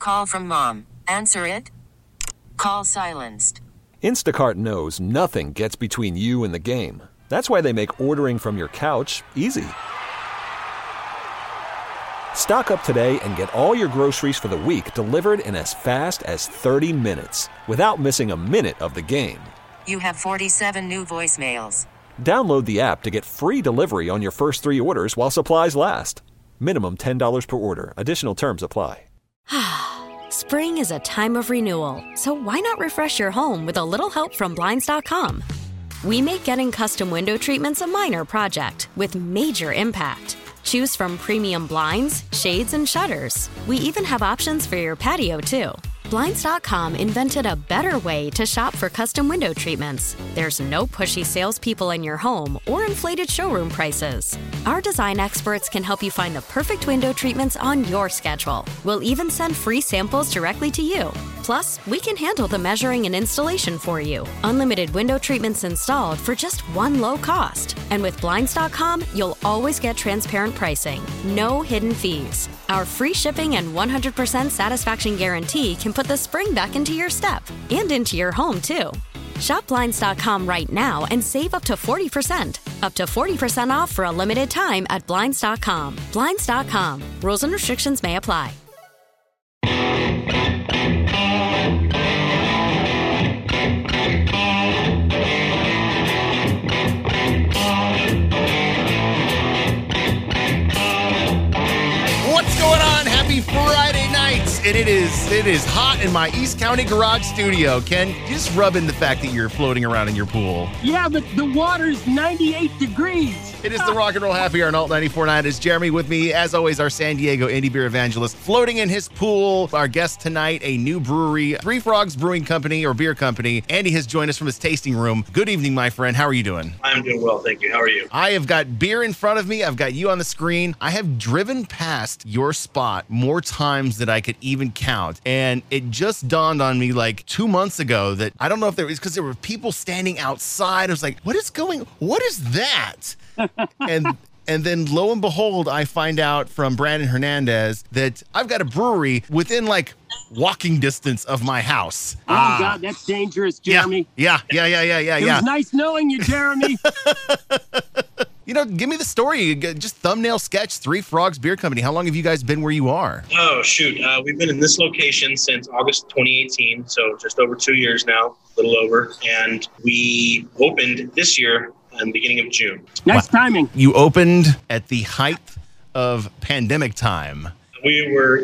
Call from mom. Answer it. Call silenced. Instacart knows nothing gets between you and the game. That's why they make ordering from your couch easy. Stock up today and get all your groceries for the week delivered in as fast as 30 minutes without missing a minute of the game. You have 47 new voicemails. Download the app to get free delivery on your first 3 orders while supplies last. Minimum $10 per order. Additional terms apply. Spring is a time of renewal, so why not refresh your home with a little help from Blinds.com? We make getting custom window treatments a minor project with major impact. Choose from premium blinds, shades, and shutters. We even have options for your patio, too. Blinds.com invented a better way to shop for custom window treatments. There's no pushy salespeople in your home or inflated showroom prices. Our design experts can help you find the perfect window treatments on your schedule. We'll even send free samples directly to you. Plus, we can handle the measuring and installation for you. Unlimited window treatments installed for just one low cost. And with Blinds.com, you'll always get transparent pricing. No hidden fees. Our free shipping and 100% satisfaction guarantee can put the spring back into your step and into your home, too. Shop Blinds.com right now and save up to 40%. Up to 40% off for a limited time at Blinds.com. Blinds.com. Rules and restrictions may apply. What's going on? Happy Friday nights. And it is hot in my East County garage studio. Ken, just rub in the fact that you're floating around in your pool. Yeah, but the water's 98 degrees. It is the Rock and Roll Happy Hour on Alt 94.9. It's Jeremy with me, as always, our San Diego indie beer evangelist, floating in his pool. Our guest tonight, a new brewery, Three Frogs Brewing Company or Beer Company. Andy has joined us from his tasting room. Good evening, my friend. How are you doing? I'm doing well, thank you. How are you? I have got beer in front of me. I've got you on the screen. I have driven past your spot more times than I could even count. And it just dawned on me like 2 months ago that I don't know if there was because there were people standing outside. I was like, what is that? And then lo and behold, I find out from Brandon Hernandez that I've got a brewery within like walking distance of my house. Oh, God, that's dangerous, Jeremy. Yeah. It was nice knowing you, Jeremy. You know, give me the story. Just thumbnail sketch, Three Frogs Beer Company. How long have you guys been where you are? Oh, shoot. We've been in this location since August 2018, so just over 2 years now, a little over. And we opened this year in the beginning of June. Nice timing. You opened at the height of pandemic time. We were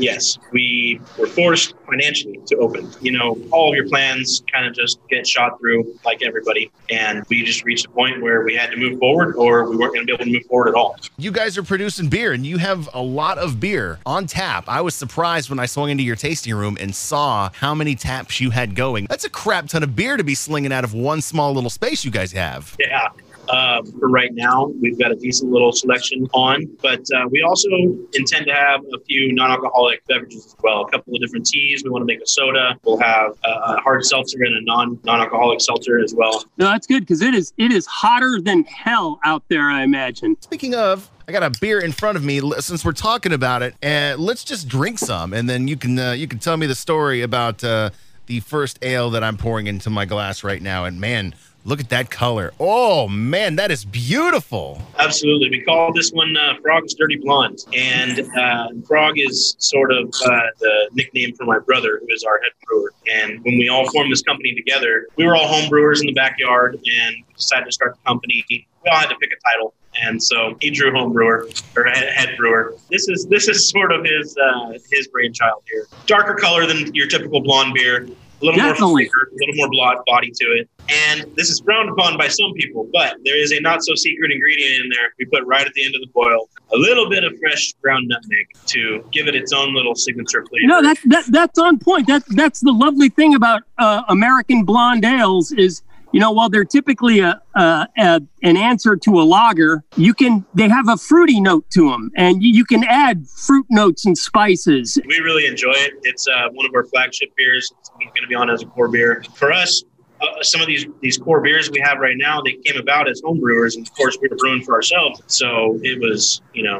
forced financially to open. You know, all of your plans kind of just get shot through like everybody. And we just reached a point where we had to move forward or we weren't going to be able to move forward at all. You guys are producing beer and you have a lot of beer on tap. I was surprised when I swung into your tasting room and saw how many taps you had going. That's a crap ton of beer to be slinging out of one small little space you guys have. Yeah. For right now, we've got a decent little selection on, but we also intend to have a few non-alcoholic beverages as well. A couple of different teas. We want to make a soda. We'll have a hard seltzer and a non-alcoholic seltzer as well. No, that's good because it is hotter than hell out there, I imagine. Speaking of, I got a beer in front of me. Since we're talking about it, let's just drink some, and then you can tell me the story about the first ale that I'm pouring into my glass right now. And man, look at that color. Oh, man, that is beautiful. Absolutely. We call this one Frog's Dirty Blonde. And Frog is sort of the nickname for my brother, who is our head brewer. And when we all formed this company together, we were all home brewers in the backyard and decided to start the company. We all had to pick a title. And so he drew home brewer or head brewer. This is sort of his brainchild here. Darker color than your typical blonde beer. A little more flavor, a little more body to it. And this is frowned upon by some people, but there is a not-so-secret ingredient in there we put right at the end of the boil. A little bit of fresh ground nutmeg to give it its own little signature flavor. No, that's on point. That's the lovely thing about American blonde ales is, you know, while they're typically an answer to a lager, they have a fruity note to them, and you can add fruit notes and spices. We really enjoy it. It's one of our flagship beers. It's going to be on as a core beer. For us, some of these core beers we have right now, they came about as home brewers, and of course we were brewing for ourselves. So it was, you know,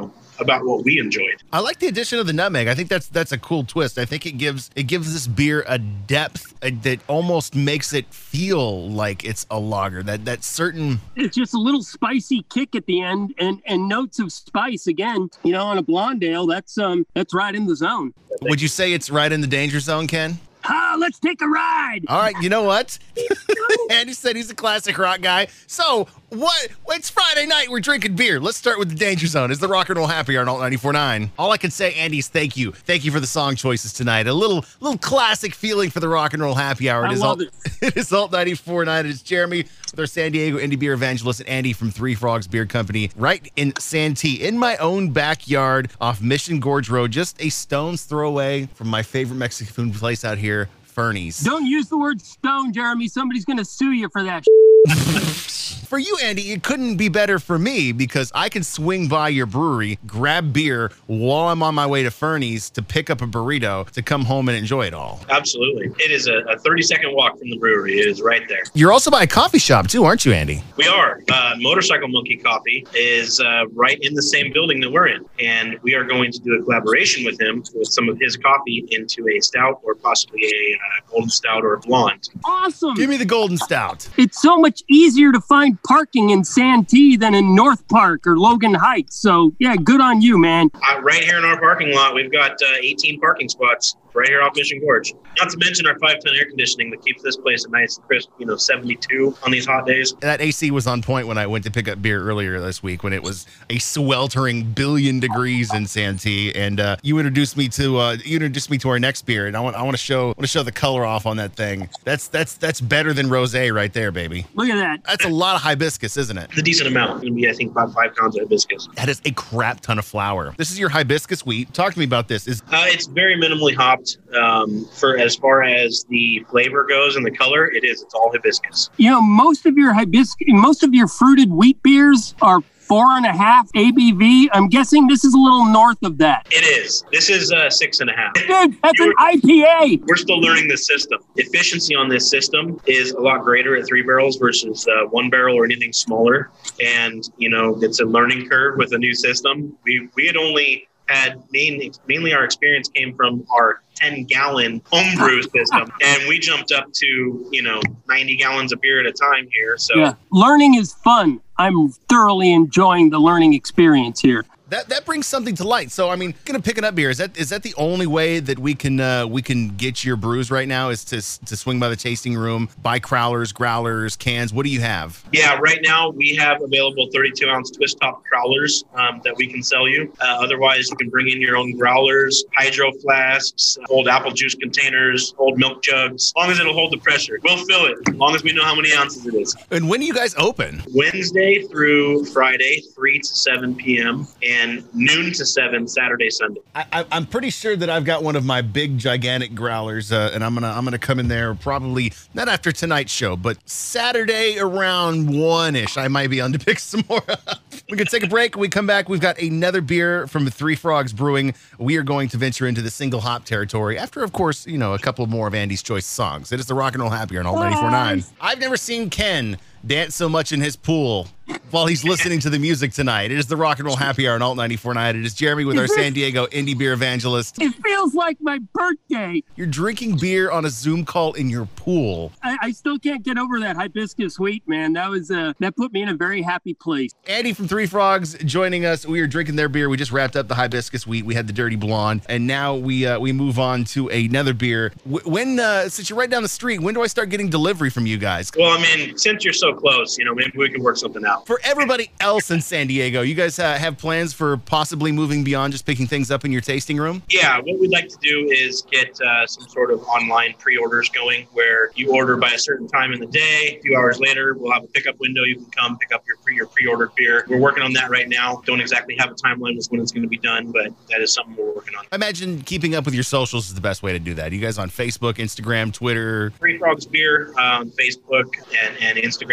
about what we enjoyed. I like the addition of the nutmeg. I think that's a cool twist. I think it gives this beer a depth that almost makes it feel like it's a lager. That certain. It's just a little spicy kick at the end, and notes of spice again. On a blonde ale, that's right in the zone. Would you say it's right in the danger zone, Ken? Let's take a ride. All right, you know what? Andy said he's a classic rock guy. So what? It's Friday night. We're drinking beer. Let's start with the Danger Zone. It's the Rock and Roll Happy Hour on Alt 94.9. All I can say, Andy, is thank you. Thank you for the song choices tonight. A little classic feeling for the Rock and Roll Happy Hour. I love it. It is Alt 94.9. It is Jeremy with our San Diego indie beer evangelist and Andy from Three Frogs Beer Company right in Santee, in my own backyard off Mission Gorge Road, just a stone's throw away from my favorite Mexican food place out here, Fernie's. Don't use the word stone, Jeremy. Somebody's going to sue you for that. For you, Andy, it couldn't be better for me because I can swing by your brewery, grab beer while I'm on my way to Fernie's to pick up a burrito to come home and enjoy it all. Absolutely. It is a 30-second walk from the brewery. It is right there. You're also by a coffee shop too, aren't you, Andy? We are. Motorcycle Monkey Coffee is right in the same building that we're in. And we are going to do a collaboration with him with some of his coffee into a stout or possibly a golden stout or a blonde. Awesome. Give me the golden stout. It's so much easier to find parking in Santee than in North Park or Logan Heights. So, yeah, good on you, man. Right here in our parking lot, we've got 18 parking spots right here off Mission Gorge. Not to mention our 5-ton air conditioning that keeps this place a nice crisp, 72 on these hot days. That AC was on point when I went to pick up beer earlier this week when it was a sweltering billion degrees in Santee. And you introduced me to our next beer, and I want to show the color off on that thing. That's better than rosé right there, baby. Look at that. That's a lot of hibiscus, isn't it? It's a decent amount. It's going to be, I think, about 5 pounds of hibiscus. That is a crap ton of flour. This is your hibiscus wheat. Talk to me about this. It's very minimally hopped. For as far as the flavor goes and the color, it's all hibiscus. Most of your fruited wheat beers are 4.5 ABV. I'm guessing this is a little north of that. It is. This is 6.5. Dude, that's an IPA. We're still learning this system. Efficiency on this system is a lot greater at 3 barrels versus 1 barrel or anything smaller. And, it's a learning curve with a new system. We had only had mainly our experience came from our 10-gallon homebrew system, and we jumped up to 90 gallons of beer at a time here. So yeah, learning is fun. I'm thoroughly enjoying the learning experience here. That brings something to light. So, gonna pick it up beer. Is that the only way that we can get your brews right now? Is to swing by the tasting room, buy crowlers, growlers, cans? What do you have? Yeah, right now we have available 32-ounce twist top crowlers that we can sell you. Otherwise, you can bring in your own growlers, hydro flasks, old apple juice containers, old milk jugs. As long as it'll hold the pressure, we'll fill it. As long as we know how many ounces it is. And when do you guys open? Wednesday through Friday, 3 to 7 p.m. and noon to 7 Saturday, Sunday. I'm pretty sure that I've got one of my big gigantic growlers, and I'm gonna come in there probably not after tonight's show, but Saturday around 1-ish. I might be on to pick some more up. We can take a break. When we come back, we've got another beer from Three Frogs Brewing. We are going to venture into the single hop territory after, of course, a couple more of Andy's choice songs. It is the Rock and Roll Happy Hour on Alt 94.9. I've never seen Ken dance so much in his pool while he's listening to the music tonight. It is the Rock and Roll Happy Hour on Alt 94.9. It is Jeremy with our San Diego indie beer evangelist. It feels like my birthday. You're drinking beer on a Zoom call in your pool. I still can't get over that hibiscus wheat, man. That put me in a very happy place. Andy from Three Frogs joining us. We are drinking their beer. We just wrapped up the hibiscus wheat. We had the dirty blonde, and now we move on to another beer. Since you're right down the street, when do I start getting delivery from you guys? Well, since you're so close, maybe we can work something out. For everybody else in San Diego, you guys have plans for possibly moving beyond just picking things up in your tasting room? Yeah, what we'd like to do is get some sort of online pre-orders going where you order by a certain time in the day. A few hours later, we'll have a pickup window. You can come pick up your pre-ordered beer. We're working on that right now. Don't exactly have a timeline as when it's going to be done, but that is something we're working on. I imagine keeping up with your socials is the best way to do that. You guys on Facebook, Instagram, Twitter? Three Frogs Beer on Facebook and Instagram.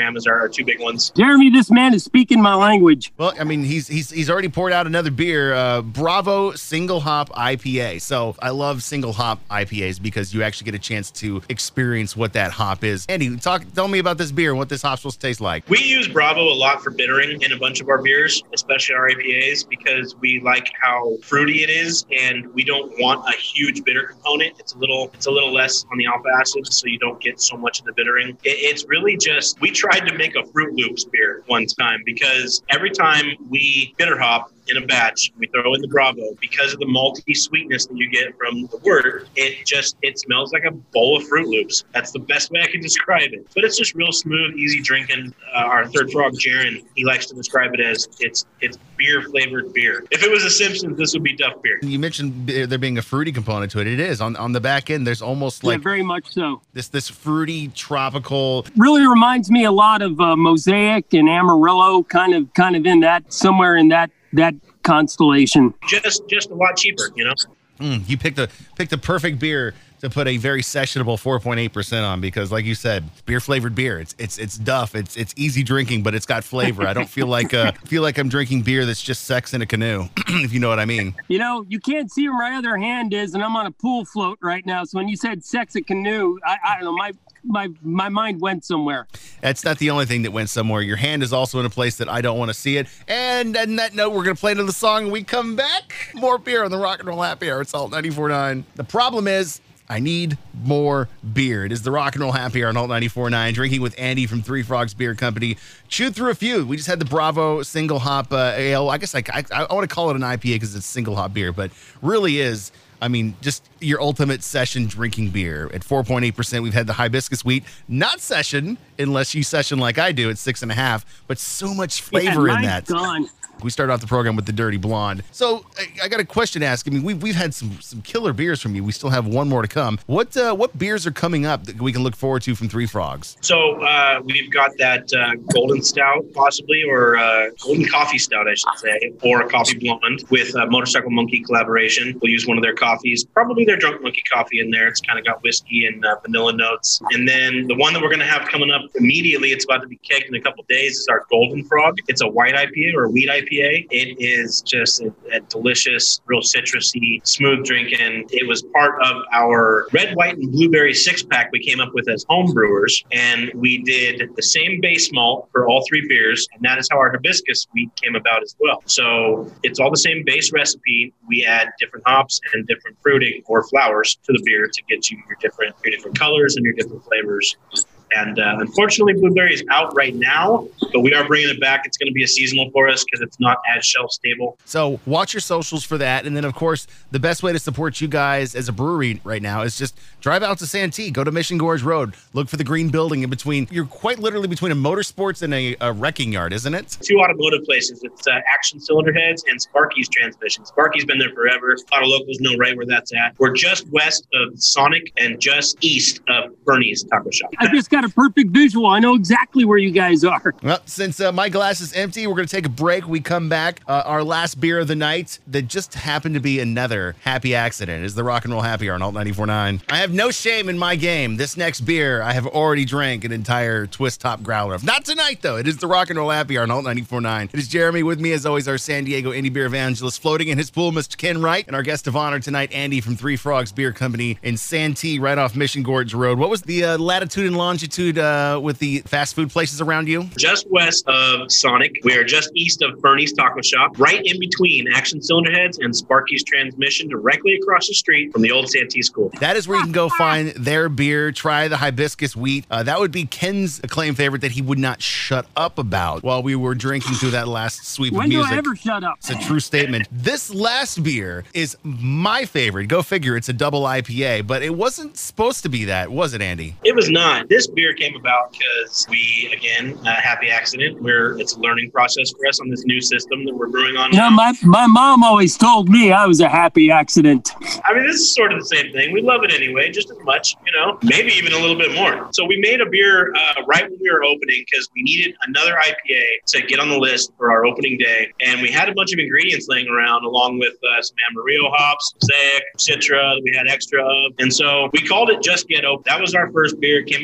Amsterdam is our two big ones. Jeremy, this man is speaking my language. Well, I mean, he's already poured out another beer, Bravo Single Hop IPA. So I love single hop IPAs because you actually get a chance to experience what that hop is. Andy, tell me about this beer and what this hop's supposed to taste like. We use Bravo a lot for bittering in a bunch of our beers, especially our IPAs, because we like how fruity it is, and we don't want a huge bitter component. It's a little less on the alpha acid, so you don't get so much of the bittering. It's really just, we tried to make a Fruit Loops beer one time, because every time we bitter hop in a batch, we throw in the Bravo, because of the malty sweetness that you get from the wort, it smells like a bowl of Fruit Loops. That's the best way I can describe it. But it's just real smooth, easy drinking. Our third frog, Jaron, he likes to describe it as it's beer flavored beer. If it was a Simpsons, this would be Duff beer. You mentioned there being a fruity component to it. It is on the back end. There's almost like very much so. This fruity tropical. Really reminds me a lot of Mosaic and Amarillo, kind of in that, somewhere in that constellation. Just a lot cheaper, you know. You picked the perfect beer to put a very sessionable 4.8% on, because like you said, beer flavored beer. It's Duff. It's easy drinking, but it's got flavor. I don't feel like I'm drinking beer that's just sex in a canoe, if you know what I mean. You know, you can't see where my other hand is, and I'm on a pool float right now. So when you said sex in a canoe, I don't know, my mind went somewhere. That's not the only thing that went somewhere. Your hand is also in a place that I don't want to see it. And on that note, we're going to play another song and we come back. More beer on the Rock and Roll Happy Hour. It's Alt 94.9. The problem is, I need more beer. It is the Rock and Roll Happy Hour on Alt 94.9. Drinking with Andy from Three Frogs Beer Company. Chewed through a few. We just had the Bravo Single Hop Ale. I guess I want to call it an IPA because it's single hop beer, but really is, I mean, just your ultimate session drinking beer. At 4.8%, we've had the Hibiscus Wheat. Not session, unless you session like I do at 6.5%, but so much flavor in that. Gone. We started off the program with the Dirty Blonde. So I got a question to ask. I mean, we've had some killer beers from you. We still have one more to come. What beers are coming up that we can look forward to from Three Frogs? So we've got that Golden Stout, possibly, or Golden Coffee Stout, I should say, or a Coffee Blonde with Motorcycle Monkey collaboration. We'll use one of their coffees, probably their Drunk Monkey coffee in there. It's kind of got whiskey and vanilla notes. And then the one that we're going to have coming up immediately, it's about to be kegged in a couple days, is our Golden Frog. It's a white IPA or a wheat IPA. It is just a delicious, real citrusy, smooth drinking. It was part of our red, white, and blueberry 6-pack we came up with as home brewers. And we did the same base malt for all three beers. And that is how our Hibiscus Wheat came about as well. So it's all the same base recipe. We add different hops and different fruiting or flowers to the beer to get you your different colors and your different flavors. And unfortunately, blueberry is out right now, but we are bringing it back. It's going to be a seasonal for us because it's not as shelf stable. So watch your socials for that. And then, of course, the best way to support you guys as a brewery right now is just drive out to Santee. Go to Mission Gorge Road. Look for the green building in between. You're quite literally between a motorsports and a wrecking yard, isn't it? Two automotive places. It's Action Cylinder Heads and Sparky's Transmission. Sparky's been there forever. A lot of locals know right where that's at. We're just west of Sonic and just east of Bernie's Taco Shop. I just got a perfect visual. I know exactly where you guys are. Well, since my glass is empty, we're going to take a break. We come back. Our last beer of the night that just happened to be another happy accident is the Rock and Roll Happy Hour on Alt 94.9. I have no shame in my game. This next beer, I have already drank an entire twist top growler of. Not tonight, though. It is the Rock and Roll Happy Hour on Alt 94.9. It is Jeremy with me, as always, our San Diego Indie Beer Evangelist, floating in his pool, Mr. Ken Wright, and our guest of honor tonight, Andy from Three Frogs Beer Company in Santee, right off Mission Gorge Road. What was the latitude and longitude with the fast food places around you? Just west of Sonic. We are just east of Bernie's Taco Shop, right in between Action Cylinder Heads and Sparky's Transmission, directly across the street from the old Santee School. That is where you can go find their beer. Try the Hibiscus Wheat. That would be Ken's acclaimed favorite that he would not shut up about while we were drinking through that last sweep of music. When do I ever shut up? It's a true statement. This last beer is my favorite. Go figure. It's a double IPA, but it wasn't supposed to be that, was it, Andy? It was not. This beer came about because we, again, happy accident. It's a learning process for us on this new system that we're brewing on. Yeah, my mom always told me I was a happy accident. I mean, this is sort of the same thing. We love it anyway, just as much, maybe even a little bit more. So we made a beer right when we were opening because we needed another IPA to get on the list for our opening day. And we had a bunch of ingredients laying around along with some Amarillo hops, Mosaic, Citra that we had extra of. And so we called it Just Get Open. That was our first beer. It came out like 6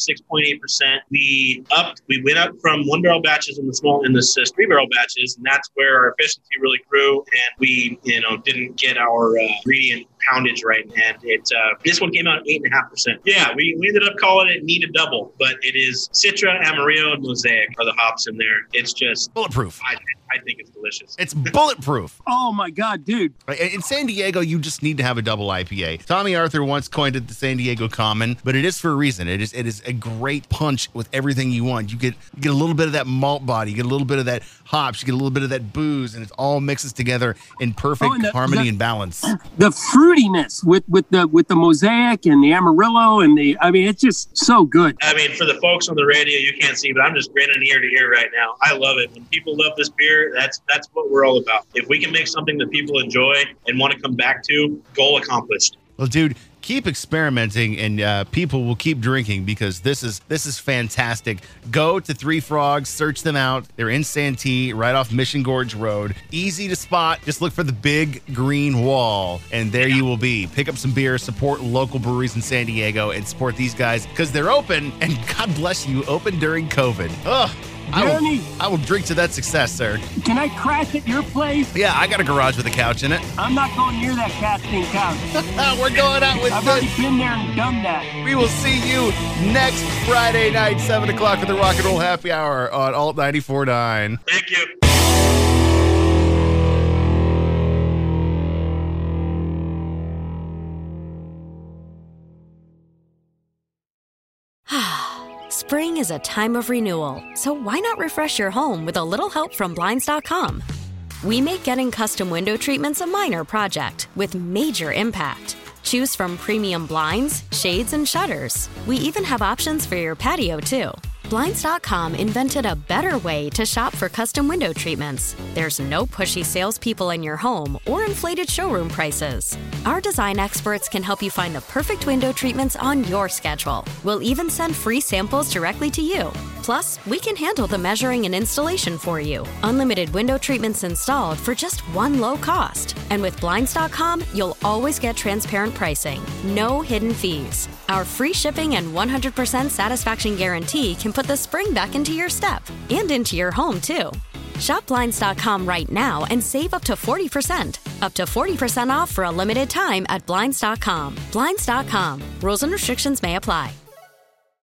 6.8%. We went up from 1-barrel batches in the 3-barrel batches, and that's where our efficiency really grew. And we, didn't get our ingredient poundage right, and this one came out at 8.5%. Yeah, we ended up calling it Need a Double, but it is Citra, Amarillo, and Mosaic are the hops in there. It's just bulletproof. I think it's delicious. It's bulletproof. Oh my God, dude. In San Diego, you just need to have a double IPA. Tommy Arthur once coined it the San Diego Common, but it is for a reason. It is a great punch with everything you want. You get a little bit of that malt body, you get a little bit of that hops, you get a little bit of that booze, and it all mixes together in perfect harmony and balance. The fruitiness with the Mosaic and the Amarillo and it's just so good. For the folks on the radio, you can't see, but I'm just grinning ear to ear right now. I love it. When people love this beer, that's what we're all about. If we can make something that people enjoy and want to come back to, goal accomplished. Well, dude, keep experimenting, and people will keep drinking because this is fantastic. Go to Three Frogs, search them out. They're in Santee, right off Mission Gorge Road. Easy to spot. Just look for the big green wall, and there you will be. Pick up some beer, support local breweries in San Diego, and support these guys because they're open, and God bless you, open during COVID. Ugh. I will drink to that success, sir. Can I crash at your place? Yeah, I got a garage with a couch in it. I'm not going near that casting couch. We're going out with I've already been there and done that. We will see you next Friday night, 7 o'clock for the Rock and Roll Happy Hour on Alt 94.9. Thank you. Spring is a time of renewal, so why not refresh your home with a little help from Blinds.com? We make getting custom window treatments a minor project with major impact. Choose from premium blinds, shades, and shutters. We even have options for your patio, too. Blinds.com invented a better way to shop for custom window treatments. There's no pushy salespeople in your home or inflated showroom prices. Our design experts can help you find the perfect window treatments on your schedule. We'll even send free samples directly to you. Plus, we can handle the measuring and installation for you. Unlimited window treatments installed for just one low cost. And with Blinds.com, you'll always get transparent pricing. No hidden fees. Our free shipping and 100% satisfaction guarantee can put the spring back into your step and into your home, too. Shop Blinds.com right now and save up to 40%. Up to 40% off for a limited time at Blinds.com. Blinds.com. Rules and restrictions may apply.